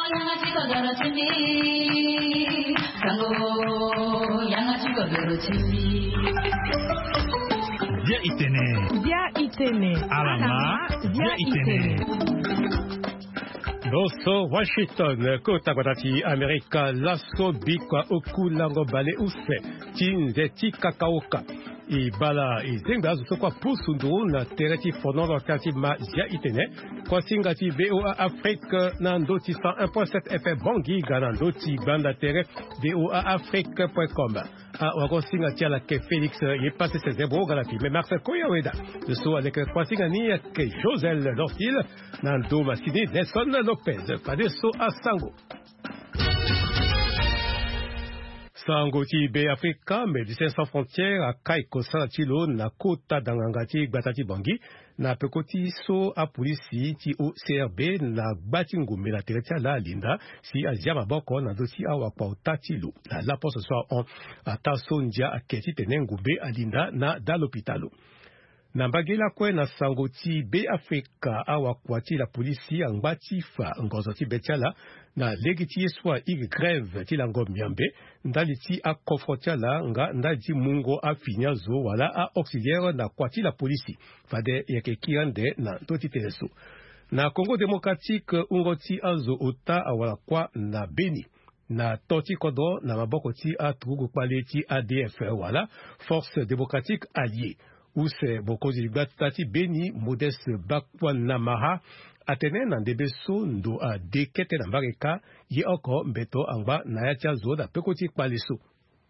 Dia itene. Alama. Dia itene. Doso Washington kota kwatati Amerika laso bikwa okulango bale use tinzeti kakaoka ibala izenga zutokwa pusundu na tereti fonono kati ma dia itene kwa singati VOA Afrique na ndoti 101.7 FM Bongi gana ndoti banda tere voaafrique.com wako singati ala ke Félix ye passe ses ébros galati mais Marcel Koyaweda de so avec kwa singani ke Josel Dortil na ndo masini Nelson Lopez padeso asango Sango ti be Afrika Médecins Sans Frontières a kaiko santilo na kota dangangati batati bangi na pekoti so a polisi ti o CRB na batingumbe na teretia la linda si aziama boko na dosi awa kwa utatilo na la poso so on ataso ndia aketi tenengumbe alinda na da l'hôpitalo. Na mbagela kwe na sango ti be Afrika awa kwa ti la polisi angbati fa ngozo ti betiala na legiti eswa ig grève ti la ngom miambe ndali ti a confrontiala nga ndadi mungo a finyazo wala a auxiliaire na kwa ti la polisi fade yeke kiande na toti teneso. Na Congo démocratique ungoti azo ota awala kwa na Beni na toti kodo na maboko ti a tugu pale ti ADF wala Force démocratique alliée use bokozi libatati Beni Modeste Bakwanamaha atene na ndebeso ndo a dekete na mbareka ye oko mbeto angba na yatia zo da pekoti kpaleso.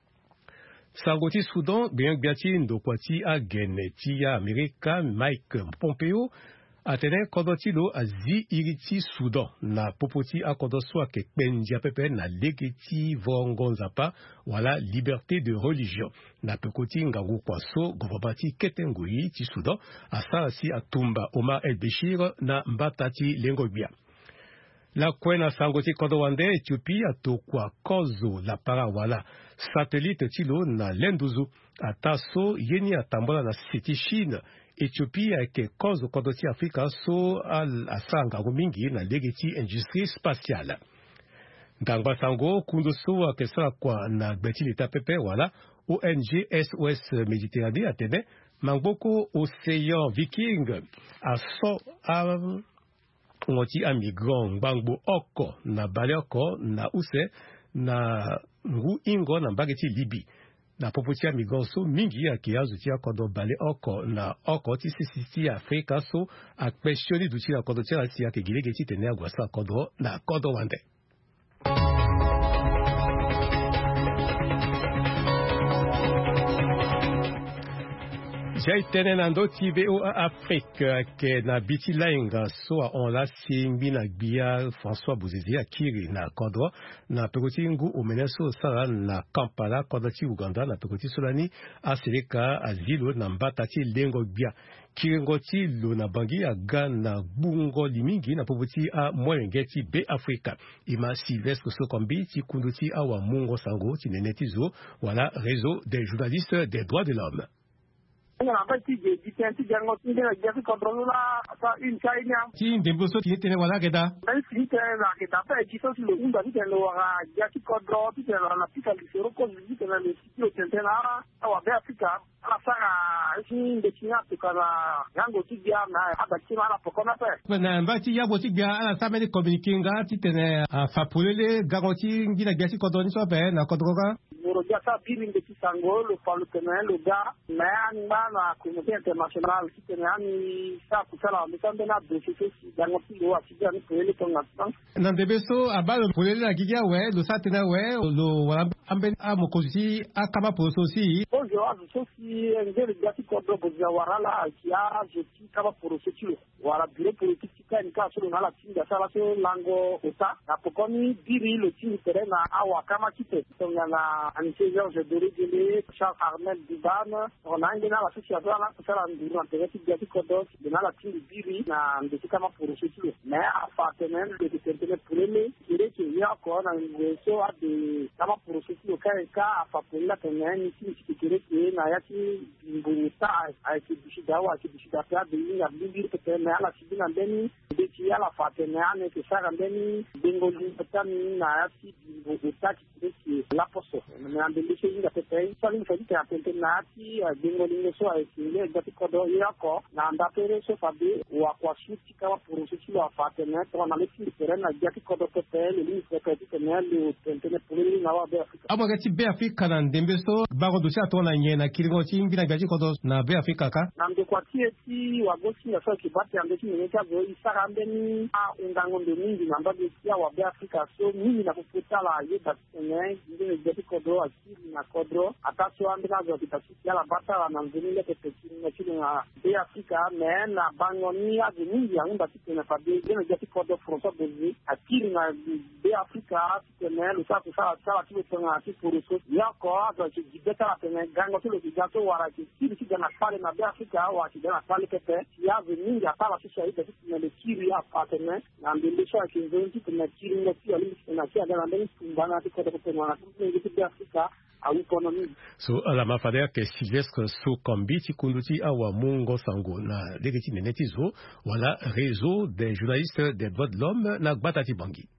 Sangoti Soudan biati ndo kwati a geneti ya Amerika Mike Pompeo atene kodotilo azi iriti Soudan na popoti a kodoso ke pendia pepe na legeti vongonzapa wala liberté de religion na pekoti ngangu kwaso govabati ketengui ti Soudan asa si atumba Omar El Béchir na mbatati lengobia. La kwena sangoti kodowande Ethiopie atokwa kozo la para wala satellite tilo na lenduzu ataso yeni atambola na siti Chine Ethiopie ke kozo kodoti Afrika so al asanga mingi na legeti industrie spatiale. Ndangba sango kundo so akesa kwa na beti lita pepe wala ONG SOS Méditerranée atene mangboko Océan Viking aso a ngoti a migrant bangbo oko na balioko na use na ngu ingo na mbageti Libi na popoti a migrant so mingi ya kiazu ti akodo bale oko na oko ti sisi Afrika so a questioni duti na kodo ti la ti ke gilegeti tene agwasa kodo na kodo wande. J'ai tene na ndoti VOA Afrique ke na biti lainga so on la simbi na gbia François Bouzezi akiri na kodro na pekoti ngu omeneso sala na Kampala kodoti Uganda na pekoti solani aseleka azilo na mbatati lengo gbia kirengoti lo na bangi aga na bungo limingi na popoti a mwengeti be Afrika ima Sylvestre Sokombi ti kunduti awa mungo sango ti nenetizo wala réseau des journalistes des droits de l'homme. Ti ndemboso ti tene wala geda. Na mbati ya boti bia ala samedi communiquinga ti tene fapulele garanti ngina gasi kodoni so be na kodroga. Morodiasa biringe ti sango lo falu tene lo ga mais na communauté internationale qui tenani sa kusala mitambe na dossier dango lo asija ni pele tonga na debeso abalo pele na gigia we lo satena we lo wala ambe amokosi akama prososi ojo azo si ngere gati kodro bozia warala akia jeti kama prososi wala bureau politique kan ka solo na la tinga sala so lango ota na pokoni diri lo tinga terena awa kama kite tonga na anise Georges Dorigele Charles Armel Dibana on a ngena la association la kusala ndiro antéreti gati kodos de na la tinga diri na ndeti kama prososi mais appartenant de certaines problèmes dire que ya ko na ngweso ade kama prososi kai ka afapola tena ni sikire ke na yati mbuta ai kibishida wa kibishida pia de ni ya bibiri ke na la sibina ndeni ndeti ala fateneane ke sara mbeni bengoli tani na ati utaki ki la poso na ambele shinga pepe sali mfanyike apente na ati bengoli so aisile ngati kodo yako na ndapere so fabi wa kwa shuti kama purusi wa fatene to na leti terena ngati kodo pepe ni pepe tene le tentene puli na wa be Afrika abo ngati be Afrika na ndembe so bago dusia to na nyena kiringo chingi na ngati kodo na be Afrika ka na ndo kwa tieti wa gosi ya so kibati ambeti nimeka zo isara mbeni undango ndo mingi na mbago ya wa be Afrika so mingi na kufutala yeba tene ngine ngati kodo akili na kodo ataswa ambika zo kitasikia la bata na nzunile pepe na chini na be Afrika na bangoni azu mingi ya ngumba tene fabi ngine ngati kodo François Bozi akili na be Afrika tene lusa kusa sala tuwe tena ati puruso yako azo jibeta tene gango tulo kijato wara kili kijana pale na be Afrika wa kijana pale pepe yazo mingi atala sisi hizo tene le kiri hapa tene na mbilisha kinzonzi tene kiri ngati alimsi na kia gana mbele kumbana ati kodo tene na ngiti be Afrika a economie. So ala mafadea ke Sylvestre Sokombi tikunduti awa Mungo Sango na legiti nenetizo wala réseau des journalistes des droits de l'homme na Gbatati Bangi.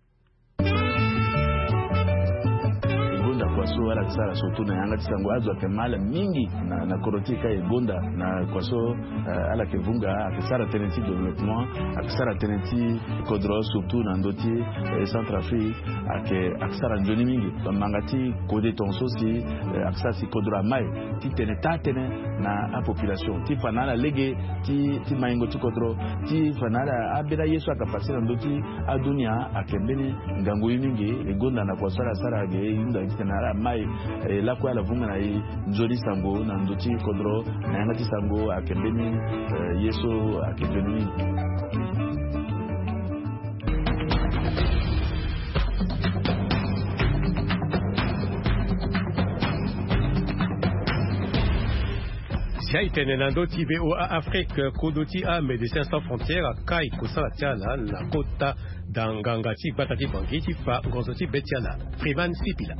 Kwaso wala kisara sotu na yanga tisango azo akemala mingi na korotika egonda na kwaso ala kevunga akisara tenenti development akisara tenenti kodro surtout na ndoti Centrafrique akisara njoni mingi mangati kode tonso si akisara si kodro mai ti tatene na a population ti fanala lege ti maingo ti kodro ti fanala abira yesu akapasi na ndoti adunia akembeni ngangu mingi egonda na kwasara sara ge yunda na mai la kwa la vunga na njoni sango na ndoti kodro na yangati sango akembeni yeso akembeni Jaitene nando tibe o Afrique kodoti a Médecins Sans Frontières kai kusala tiana na kota dangangati Gbatati Bangi tifa ngozoti betiana Freeman Sipila.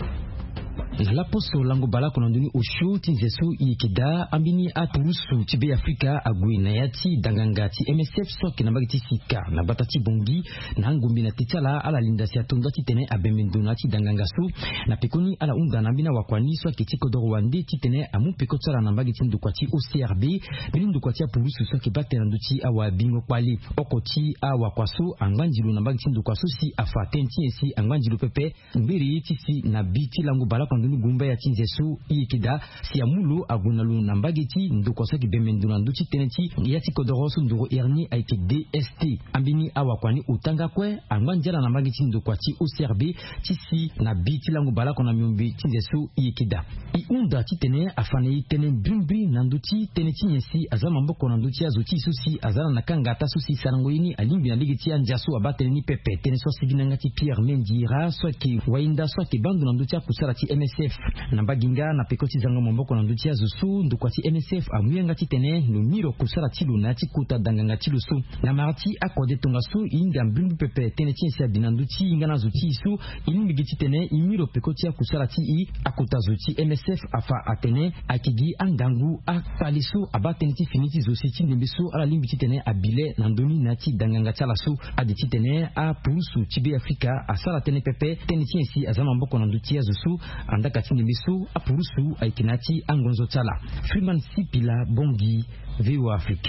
La poso lango balako nanduni osho tinzeso ikida ambini aturusu tibe Afrika agui na yati dangangati MSF soki na bagiti sika na Gbatati Bangi na ngumbi na titala ala lindasi atonda titene abemendo ti dangangaso na pekoni ala unda na mbina wakwani so kitiko do Rwanda titene amu pekotsala na bagiti ndukwati OCRB bili ndukwati apurusu soki batena nduti awa bingo kwali okoti awa kwaso angwanjilu na bagiti ndukwaso si afatenti esi angwanjilu pepe mbiri tisi na biti lango balako nduni gumba ya tinzesu ikida siamulo agunalu na mbageti ndukosa kibemendo na nduti teneti yati kodoroso nduro erni aike DST ambini awakwani utanga kwe angwanjala na mbageti ndukwati OCRB tisi na biti langu balako na miumbi tinzesu ikida iunda titene afane tene bimbi na nduti teneti nyesi azama mboko na nduti azuti susi azana na kangata susi sarangoini alimbi na ligeti anjasu abatele ni pepe teneso siginangati Pierre Mendira swaki wainda swaki bandu na nduti akusara ti MSF na baginga na pekoti zanga momboko na nduti azusu ndukwati MSF amuyenga titene numiro kusara tilu na tikuta danganga tilusu na marati akode tongasu inga mbimbu pepe tene tinsi abina nduti inga na zuti isu ilimbi titene imiro pekoti akusara ti i akuta zuti MSF afa atene akigi angangu akalisu abatene ti finiti zusi tindimbisu ala limbi titene abile na ndoni na ti danganga talasu adi titene a purusu tibe Afrika asala tene pepe tene tinsi azama mboko na nduti azusu andaka tindimbisu apurusu aikinati angonzo tala Freeman Sipila Bongi VO Afrique.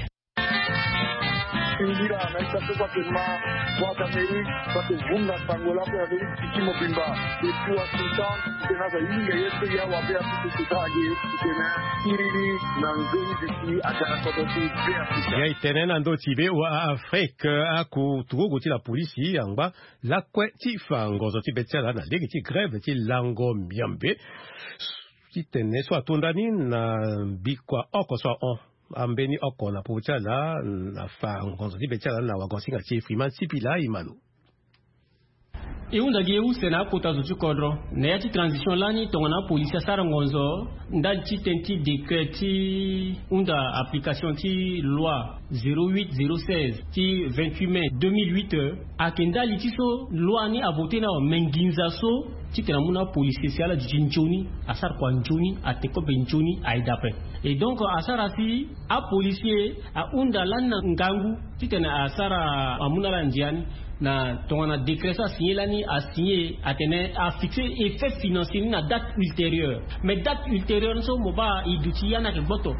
Indira na itato kwa kema kwa Amerika kwa vunga sangola kwa kimo bimba kwa sultan tena za inga yetu ya wabea kututaje tena irili na nzuri diki ataka kwa Afrika ya itene ndo tibe wa Afrique aku tugo ti la polisi yangba la kwe ti fangozo ti betela na legi ti grève ti lango miambe ti tene so atondani na bikwa oko so on ambeni oko na puchala na fa ngonzo ti betela na wagonsinga ti Freeman Sipila imanu e unda ge u sena kota zuti kodro na yati transition lani tongana police sara ngonzo ndal ti tenti décret unda application ti loi 08016 ti 28 mai 2008 akenda litiso loi ni a voté na menginza so ti tena muna police siala di jinjoni asar kwa njoni ateko benjoni aidape et donc asara si a policier a unda lanna ngangu ti tena asara amuna la ndiani na tongana décret ça signé lani a signé atene a fixé effet financier na date ultérieure mais date ultérieure so moba iduti yana ke boto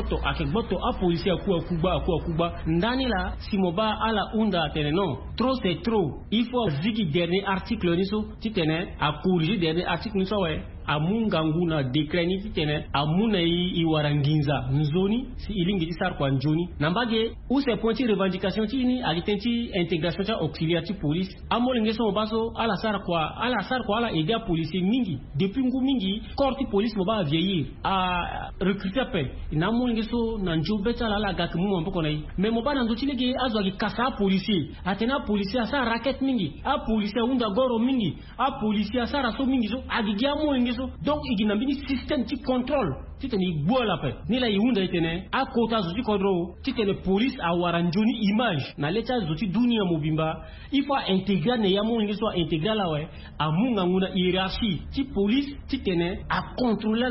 a policier akuba ndani la si moba ala unda atene non trop c'est trop il faut zigi dernier article ni so titene a corriger dernier article ni so ouais amungangu na décret ni titene amuna i waranginza nzoni si ilingi isar kwa njoni nambage ou ces points revendication ti ni alitenti intégration ta auxiliaire ti police amolinge so baso ala sar kwa ala aider policier mingi depuis ngu mingi corps ti police mo ba vieillir a recruter pe na amolinge so na njobeta la gak mu mboko nai mais mo ba na ndo tilege azwa ki kasa policier atena policier asa racket mingi a policier unda goro mingi a policier asa raso mingi so agigia molinge donc il y a un système qui contrôle si tu n'es pas la paix ni la yunda itene a kota zuti kodro si tu n'es police a waranjoni image na leta zuti dunia mobimba il faut intégrer ne yamo ngi so intégrer la ouais a munga nguna hiérarchie ti police si tu n'es a contrôler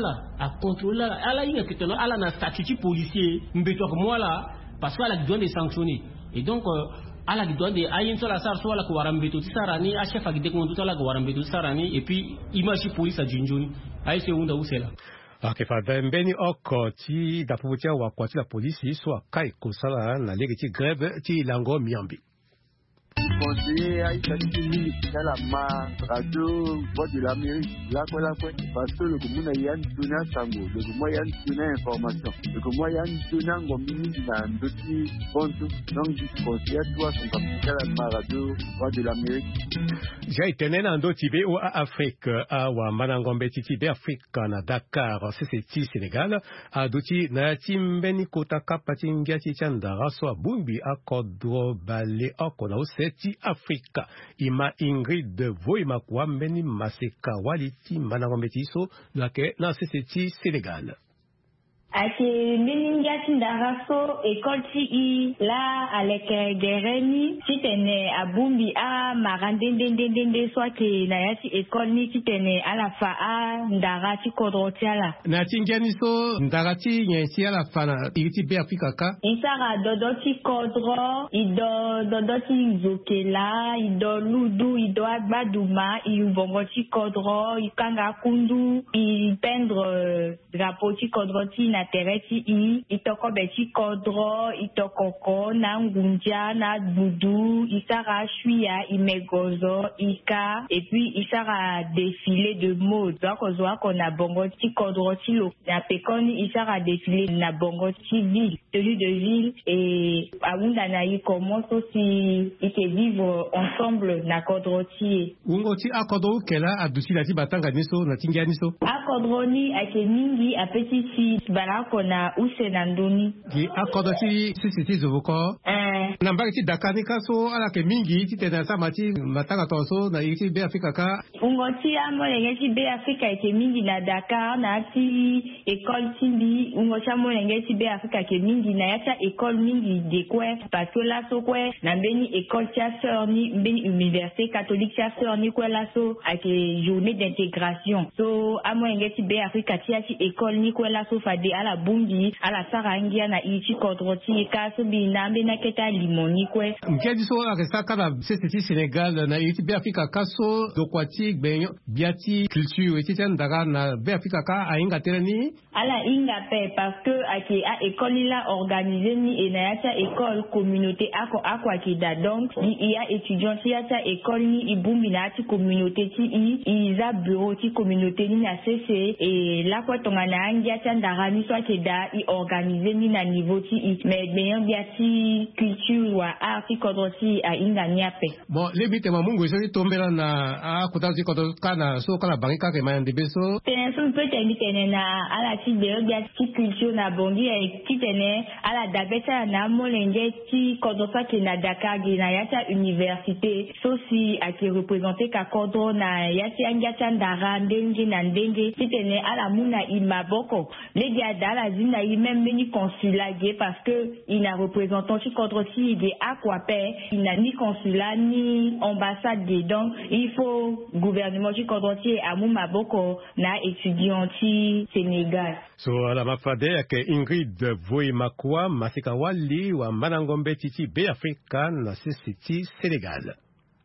la ala inga kiteno ala na statut ti policier mbeto ko moi là parce que ala doit les sanctionner et donc ala ki doit de ayin so la sar so la ko warambeto sarani a chef agide ko ndutala ko warambeto sarani et puis image police a jinjoni ay se unda usela fa mbeni oko ti da putia wa kwati la police so kai ko sala na lege ti grève ti lango miambi conseiller Aïcha Tini dans la radio voix de l'Amérique là parce que le commun a yann donné sango le moyen donné information le moyen donné ngomini na ndoti bonto donc du conseiller toi son capital la radio voix de l'Amérique j'ai tenu na ndoti be o Afrique a wa manangombe titi be Afrique na Dakar c'est Sénégal a doti na timbeni kota kapati ngati chandara so bumbi akodro bale akona ti Afrika ima Ingrid Voima kwambeni maseka waliti manangombe so lake na ti Sénégal ake meningati ndaraso école ti la avec gereni titene abumbi a marandendendende soit na yati école ni titene ala fa a ndarati kodrotiala na tingeni so ndarati nyensi ala fa na iti be Afrika ka isara dodoti kodro ido dodoti zokela ido ludu ido agbaduma ibongoti kodro ikanga kundu i pendre drapeau ti kodroti na tereti itoko beti kodro itokoko na ngunja na budu isara shuya imegozo ika et puis isara défilé de mode donc ozwa kona bongo ti kodro ti lo na pekoni isara défilé na bongo ti ville tenue de ville et awunda na yi commence aussi ite vivre ensemble na kodro ti ungo ti akodro kela adusi la ti batanga niso na tingia niso akodro ni ake mingi apeti ti kona usena ndoni ki akodo ti sisi zovoko na mbaki ti Dakar ni kaso ala ke mingi ti tena sa mati matanga tonso na iti be Afrika ka ungo ti amolenge ti be Afrika ke mingi na Dakar na ti école ti bi ungo ti amolenge ti be Afrika ke mingi na ya école mingi de kwe parce que la so kwe na beni école ti sœur ni beni université catholique ti sœur ni kwe la so ake journée d'intégration so amolenge ti be Afrika ti école ni kwe la so fade ala bumbi ala sarangia na ichi kodroti kaso binambe na keta limoni kwe ngedi so ala saka na sesi Sénégal na ichi be Afrika kaso dokwati benyo biati culture ichi tandara na be Afrika ka ainga tereni ala inga pe parce que ake a école la organisé ni na ya école communauté ako akida donc il y a étudiants ti ya école ni ibumbi na ti communauté ti iza bureau ti communauté ni na CC et la kwa tonga na angia tandara ni soit da i organiser ni na niveau ti mais bien biati culture culture wa art kodoti a inganiape. Bon, les bite mamungu so tombela na kutazi kodo kana so kala bangika ke mayande beso. Penso peut être na ala ti de culture na bongi e kitene ala dabeta na molenge ti kodosa ke na Dakar na yata université so si a qui représenté ka kodro na yati angata ndara ndenge na ndenge kitene ala muna imaboko les gars dala zina i même ni consulat parce que il n'a représentant qui contre si de aquape il n'a ni consulat ni ambassade donc il faut gouvernement qui contre à maboko na étudiant ti Sénégal. So ala mafade ke Ingrid Voimakwa Masikawali wa Manangombe titi Bay Africa na City Sénégal.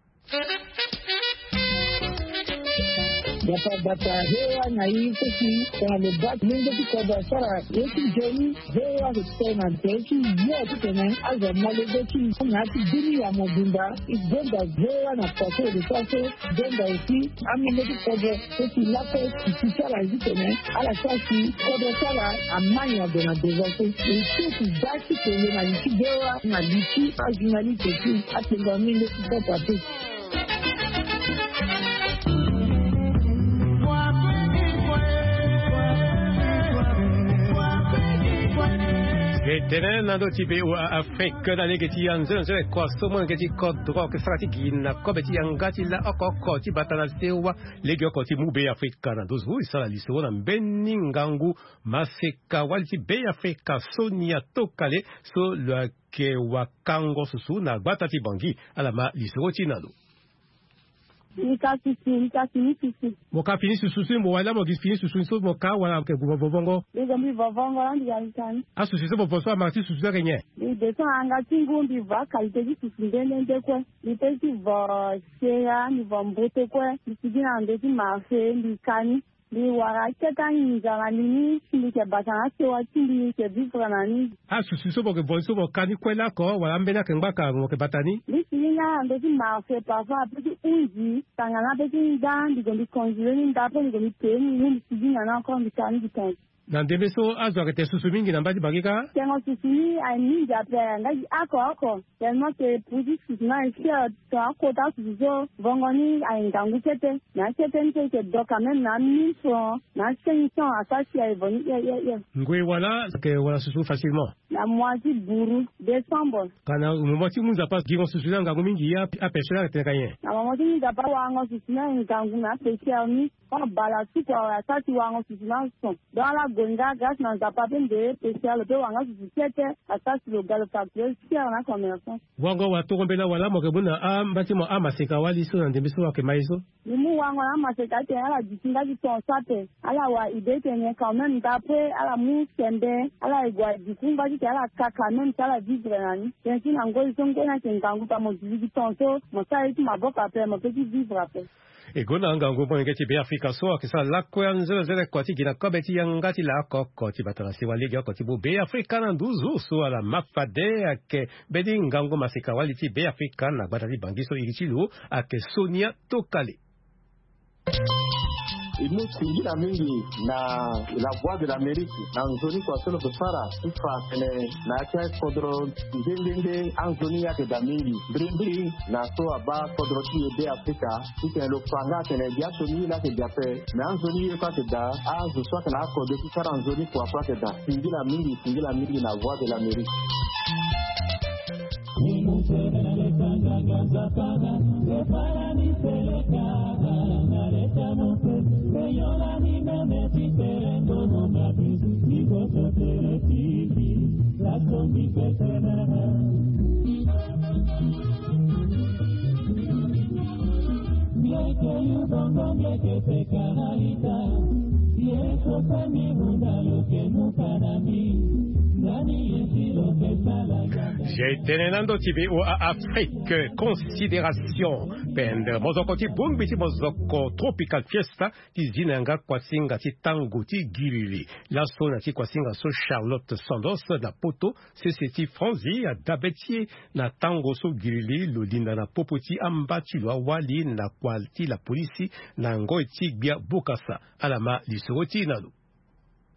Bata hewa na hii sisi kwa mbati mingi tukoda sara yeki jeni hewa kutena teki yote tena aza malebeki na tibiri ya mobimba igenda hewa na pato de pato denda isi amene tukoda sisi lapo kisara zitene ala sasi koda sara amanya de na dezote isi basi kwenye na hewa na bichi ajinali teki atenga mingi tukoda teki. Tenen nando tibe wa Afrique na negeti anzo nzo kwa somo ngeti kodro ke strategi na kobeti angati la okoko ti batana sewa legyo ko ti mube Afrique na dozu isala liso na mbeni ngangu maseka walti be Afrique Sonia Tokale so le ke wakango susu na batati bangi alama liso ti nado. Nikasi. Moka fini susu mo wala mo fini susu so moka wala ke bobongo. Ngambi bobongo andi yalikani. Susu so boboso amati susu kenye. Ni deso anga tingundi va kalite di susu ndende kwa. Ni pesi va shea ni va mbote kwa. Ni sigina ande ti marché ndikani. Ni wara ketani nzalani ni ke batana se watindi ke vivre nani. Susu so boke bonso bokani kwela ko wala mbena ke ngba mo ke batani. Ni sigina ande ti marché parfois petit unji tangana petit ndan di gondi congelé ni ndapo ni gondi teni ni sigina na ko ndikani di na ndembe so azwa ke susu mingi na mbadi bagika tengo susu ni ani japre ngaji ako tellement que produit na isia ta kota susu vongoni aingangu tete na tete ke do quand même na 1000 francs na 500 atasi ai voni ya ngwe wala ke wala susu facilement la moitié buru décembre kana umoti munza pas gigon susu nga mingi ya apeshela te kanyen na moitié munza pa wango susu na ngangu na peshela ni on bala tu kwa atasi wango susu na son dans la gonga gas na zapapin de spécial pe wanga susete atasi le gal facteur sia na commerçant wango wa tokombela wala mo ke buna mbati mo amaseka wali so na ndembe so wa ke maiso ni wango na maseka te ala dikinga di ton sape ala wa ide tenye quand même d'après ala mu sembe ala igwa dikunga di ala kaka même ala vivre nani tensi na ngoi songo na kengangu pa mo di ton so mo sai tu maboka après mo petit vivre après Egona ngango ngeti be Afrika so akisa lakwe anzo zele kwati gina kobeti yangati la kokoti batana si wali gyo koti be Afrika na nduzu so ala mafade ake bedi ngango masika wali ti be Afrika na batali bangiso irichilu ake Sonia Tokale. Imo singira mingi na la voix de l'Amérique na nzoni kwa solo kusara ifa kene na kia kodro ndende anzoni yake da mingi brindiri na so aba kodro ti de Afrika ike lo fanga kene dia soni la ke dia pe na anzoni kwa ke da azu so kana ko de ti sara anzoni kwa ke da singira mingi na voix de l'Amérique. J'ai tenenando tibi o Afrique considération pende mozoko ti bongbiti mozoko tropical fiesta ti zinanga kwasinga ti tango ti girili la sona ti kwasinga so Charlotte Sandos na poto ti Franzi a dabeti na tango so girili lo linda na popoti ambati lo wali na kwalti la polisi na ngoi ti bia bokasa alama lisoti nalo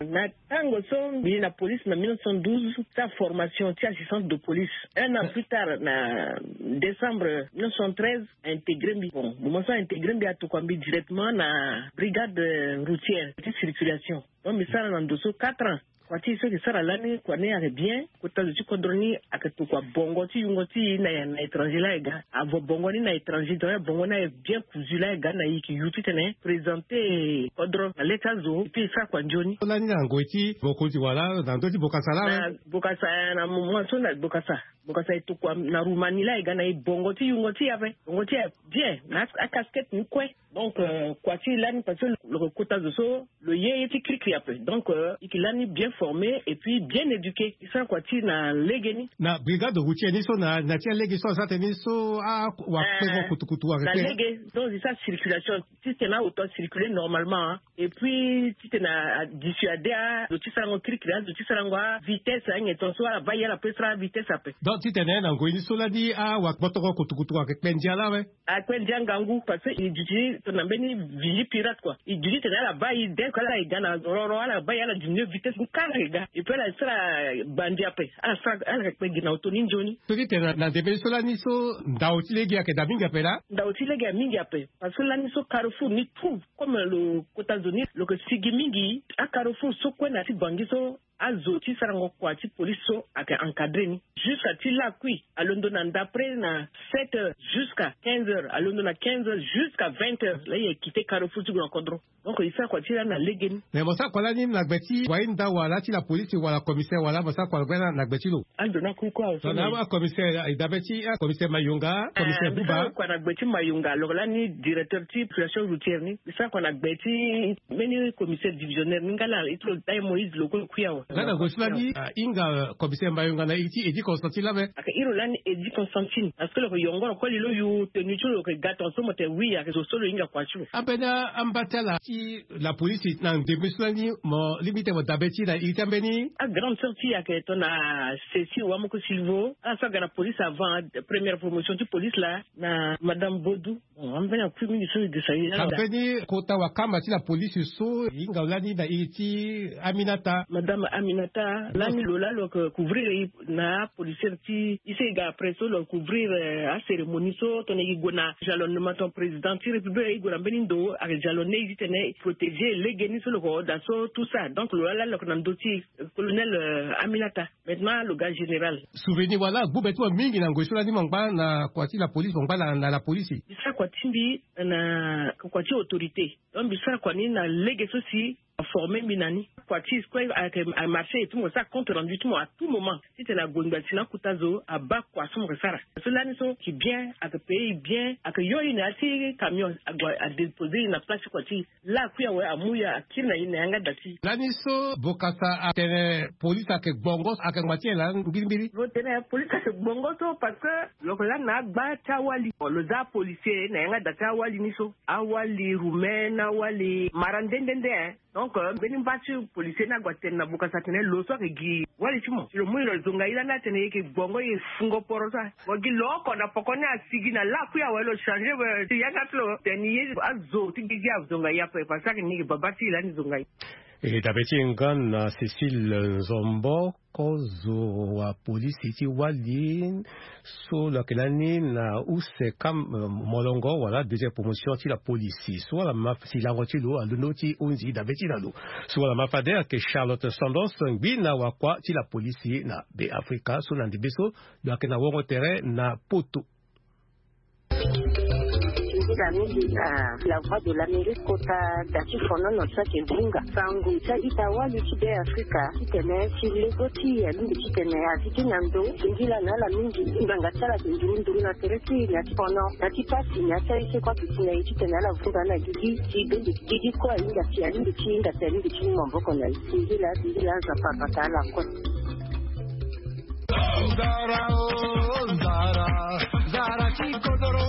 Na tango son la police en 1912 sa formation ti assistante de police. Un an plus tard na décembre 1913 intégré bon moment ça intégré à Tokwambi directement na brigade routière de circulation. Donc mais ça en dosso 4 ans. Kwati so kisara lani kwa ne ake bien kota zuchi kodroni ake to kwa bongo ti yungo ti na étranger la ega avo bongo ni na étranger to bongo na bien cousu la ega na yiki yutu tene présenter kodro na leta zo puis ça kwa njoni lani na ngoiti bokuti wala na ndoti bokasala na mo so na bokasa to kwa na Roumanie la ega na bongo ti yungo ti ave bongo ti bien na casquette ni kwe donc kwati lani parce que le kota zo le yé ti cri après donc ikilani bien formé et puis bien éduqué. Ça quoi tu na legeni. Na brigade routière ni so na tia legi so ça teni so a wa kutu avec. Na legi donc ça circulation si tu na auto circuler normalement et puis tu na dissuader à tu sango cricria tu sango vitesse en ton so va y la prestra vitesse après. Donc tu tena na ngoni so la di a wa botoko kutu avec pendia la we. A pendia ngangu parce que il dit ton ambeni vili pirate quoi. Il dit tena la ba il dès que la igana roro la ba ya la d'une vitesse et puis la sera bandi après ala rekpe gina autoni njoni toki tena na debeli so la niso ndauti legi ya kedaminga pela ndauti legi ya mingi après parce que la niso Carrefour ni tout comme le États-Unis le que sigi mingi a Carrefour so kwena ti bangi so azoti sarango kwa ti police so ake encadré ni jusqu'à ti la kui à London d'après na 7h jusqu'à 15h à London na 15h jusqu'à 20h là il a quitté Carrefour tu encadré donc il fait quoi ti la na legeni mais bon ça quoi la ni na gbeti wa inda wala ti la police wala commissaire wala bon ça quoi na gbeti lo andona ku quoi so na wa commissaire idabeti commissaire Mayunga commissaire Buba quoi na gbeti Mayunga alors là ni directeur ti population routière ni ça quoi na gbeti meni commissaire divisionnaire ngala itlo tay Moïse loko kuyawa Gana gosulani inga commissaire Mayunga na iti Edi Constantine la aka irolani Edi Constantine parce que le yongo ko lilo yu tenu chulo ke gato so mote wi aka so solo inga kwa chulo apena ambatala ti la police na demusulani mo limite mo dabeti na itambeni a grande sortie aka to na Cécile Wamoko Silvo a sa gana police avant première promotion du police là na madame Bodou on vient plus ministre de ça campagne kota wakama ti la police so inga lani na iti Aminata madame Aminata lani lola lo couvrir na policier ti ici ga presso lo couvrir a cérémonie so to ne igona jalonnement ton président ti république igona benindo a jalonné itene protéger les génis sur le corps d'assaut tout ça donc lola lo ndoti colonel Aminata maintenant le gars général souvenir voilà bubeto mingi na ngosula ni mangba na kwati la police mangba na la police ça kwati ndi na kwati autorité donc bisa kwani na legacy aussi formé Minani Kwati quoi a marché et tout ça compte rendu tout à tout moment si tu na gonga tina kutazo a bas quoi son resara cela ne sont qui bien à payer bien à que yo ina ti camion a déposer na place Kwati là kuya we amuya kina ina yanga dati la niso bokasa a tene police a ke bongo a ke matie la ngimbiri go tene police a ke bongo to parce que lokola na ba tawali le za policier na yanga dati awali niso awali roumaine awali marandendende donc benin batu policier na gwaten na buka satene lo so gi wali chimo lo muiro zonga ila na tene ke bongo ye fungo porosa wagi loko na pokone asigi na la kuya welo changer we ya katlo teni ye azo tigi ya zonga ya pa ça que ni babati ila ni zonga et tabeti ngana Cécile Zombo kozo wa polisi ti wali so la kelani na use kam molongo wala deuxième promotion ti la police so la ma si la rotilo a noti onzi dabeti na lo so la mafade ke Charlotte Sandos ngina wa kwa ti la police na be Africa so na ndibeso do akena wo terrain na poto la voix de l'Amérique kota dati fono no sa ke bunga sangu sa itawa lichide Afrika kitene chilegoti ya ndi kitene aziki nyando ngila na la mingi nganga tsala nduru na teresi ya fono dati pasi ya sai se kwa kitene kitene la vunga na gigi kwa inga tia ndi chinga tani ndi chinga mboko na ngila za papa tala kwa Zara chikodoro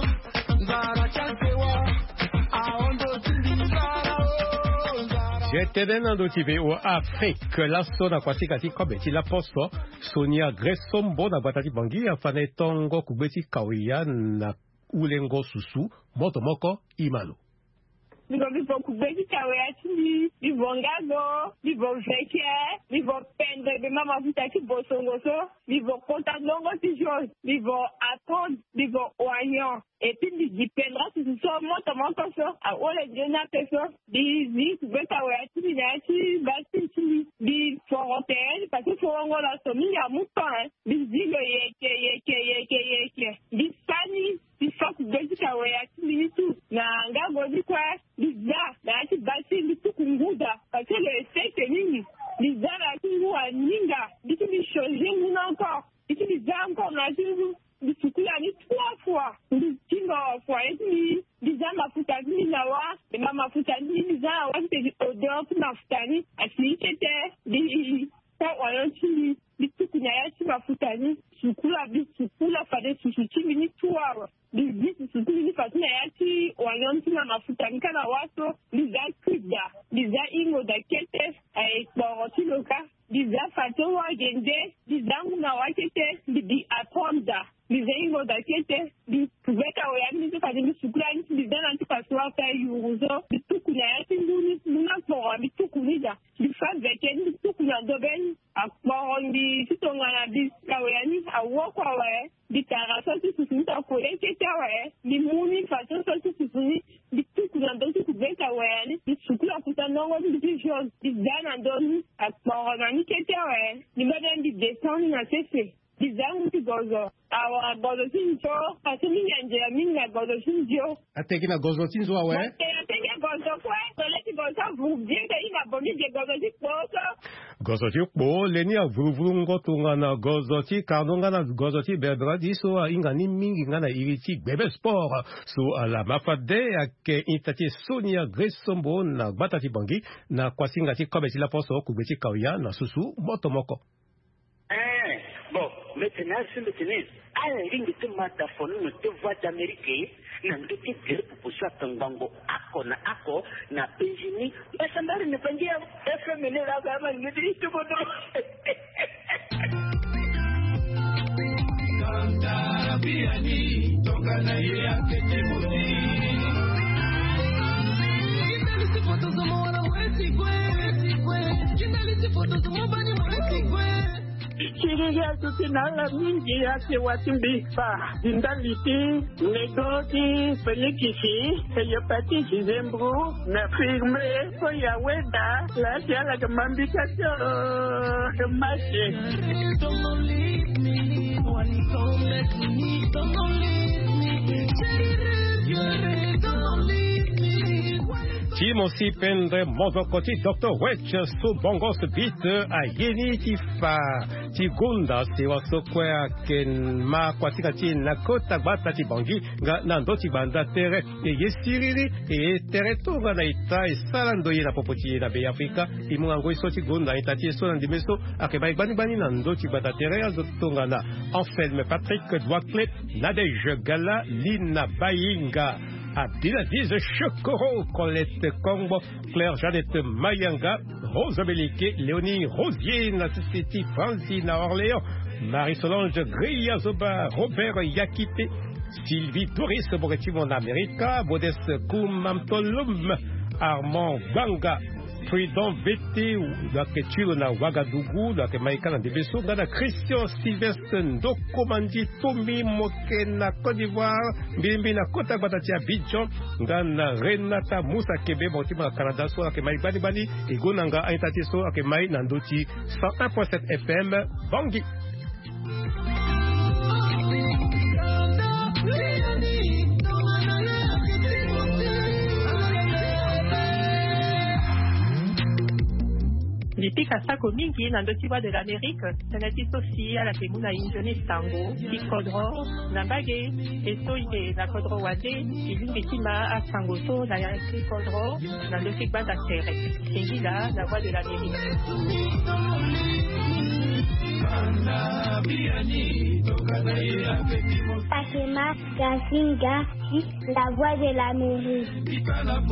J'étais dans le TV au Afrique, la zone aquatique ati kobeti la posto Sonia Gressombo na batati bangi afane tongo kubeti kawia na ulengo susu moto moko imalo. Vivo kubeki kawayati, vivo ngago, vivo veke, vivo pendre de mama vitaki bosongoso, vivo konta longo tijol, vivo aton, vivo oignon. Et puis di pendra si so monta so, a ole jena peso, di kubeki kawayati ni basi di forontel, parce que forongo la somi ya mutan, di lo yeke, di sani. Before kubeki kawayati ni tu na ngago di kwa liza na ati basi ni tukunguda parce que le fait nini liza na kingu aninga bitu bi changer mon encore bitu liza encore na kingu bisukula ni 3 fois bitingo fois et liza mafuta ni na wa et mafuta ni liza wa te odeur mafuta ni asi tete di kwa wayoti bitukunya yati mafuta ni sukula fade susuchimi ni 2 hours bizi sukuli fatina yati wanyonti na mafuta nikana waso biza kuda biza ingo da kete ay boroti loka biza fato wa gende biza una wakete bibi aponda biza ingo da kete bi kubeka oyani ni fatina sukula ni biza nanti paswa fa yuzo bitukuna yati nguni muna kwa bitukunida bifa veke ni bitukuna doben akbondi sitongana biska oyani awokwa wa bitara soti susunta ko ekete wa ni muni fato soti susuni bitukuna dosi kubeka wa ni sukula kutanongo bijon bizana ndoni akbora ni kete wa ni madan di descend na sefe bizangu tigozo awa gozo tinjo asimi nje minga gozo tinjo atekina gozo tinjo wa atekina gozo kwa toleti gozo vubyenga ina bomi de gozo tikposo gozo tikpo leni avuvulu ngotunga na gozo ti kanonga na gozo ti bebra diso inga ni mingi ngana iriti bebe sport so ala mafade ake intati Sonia Gresombo na batati bangi na kwasinga ti kobeti la poso kubeti kauya na susu motomoko. Bon, maintenant, à la ligne de Mataphone, nous te voix d'Amérique, nous te disons pour ça, Tangango, Ako, na Benjini, mais ça m'a ne pas dire, FMN, la gamme, nous dit tout bon. Kiriya tukinala mingi yake watimbifa dindaliti negoti pelikisi eyopati kizembu na firme ko yaweda la jala kamambika to mashe don't leave me one don't let me don't leave me Timosi pendre mozokoti Dr. Wetch so bongos bit a yeni tifa tigunda sewa sokwa ken ma kwatika ti na kota bata ti bangi na ndoti banda tere e yesiriri e tere tonga na ita e salando ye na popoti na be Afrika imungo iso tigunda itati so na dimeso akeba bani na ndoti bata tere azotonga na Anselme Patrick Douaclet Nadège Gala Lina Bayinga Abdelaziz Chokoro, Colette Kombo, Claire Jeannette Mayanga, Rose Belliquet, Léonie Rosier, Nassiti Francine à Orléans, Marie-Solange Griazoba, Robert Yakite, Sylvie Doris Boretimon America, Modeste Koumamtolum, Armand Banga, Freedom VT, Laketulo na Ouagadougou, la Maïka na Debeso, Gana Christian Sylvestre Ndokomandi, Tomi Moke na Côte d'Ivoire, Bimbi na Kota Batati Abidjan, Gana Renata Moussa Kebe, Motima Canada, so ake Mai Bani, et Gonanga Aitati so ake Mai Nandoti, 101.7 FM, Bangui. Depuis Kasako mingi na ndoti wa de l'Amérique, sanati aussi à la Pemuna Injone Sango, Kikodro, Nambage, Esoide, na Kodro Wade, Ilumbetima à Sangoto, na Yanki Kodro, na ndoti wa da Terre. Sengila, la voix de l'Amérique. Akema Gazinga, la voix de l'Amérique.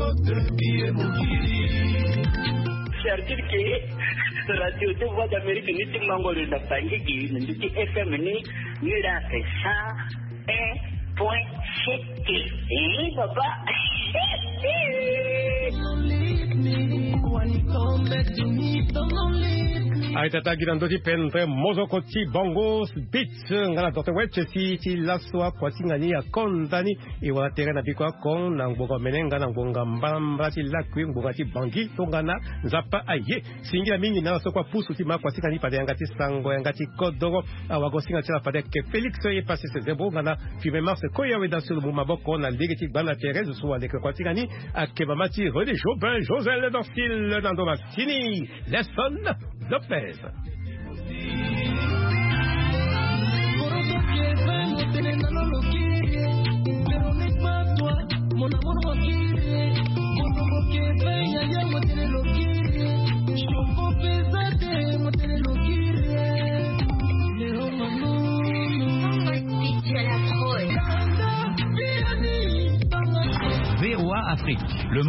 C'est-à-dire que la radio de voix d'Amérique n'est pas encore de la banque qui nous dit FM ni la fait ça 1.7. Et papa Aitata girandoti pendre mozokoti bongo beats ngana Dr. Wetchesi ti laswa kwati ngani ya kondani iwa terena bikwa kon na ngboga menenga na ngonga mbamba ti lakwi ngboga ti bangi tongana nzapa aye singira mingi na sokwa pusu ti makwati ngani pade ngati sango ngati kodoro awago singa ti la pade ke Felix ye passé ses zebo ngana fi mars koya we dans le maboko na ligeti bana Thérèse so avec kwati ngani akeba mati René Jobin Josel Dorsil Nando Martini Lesson Lopez. VOA Afrique.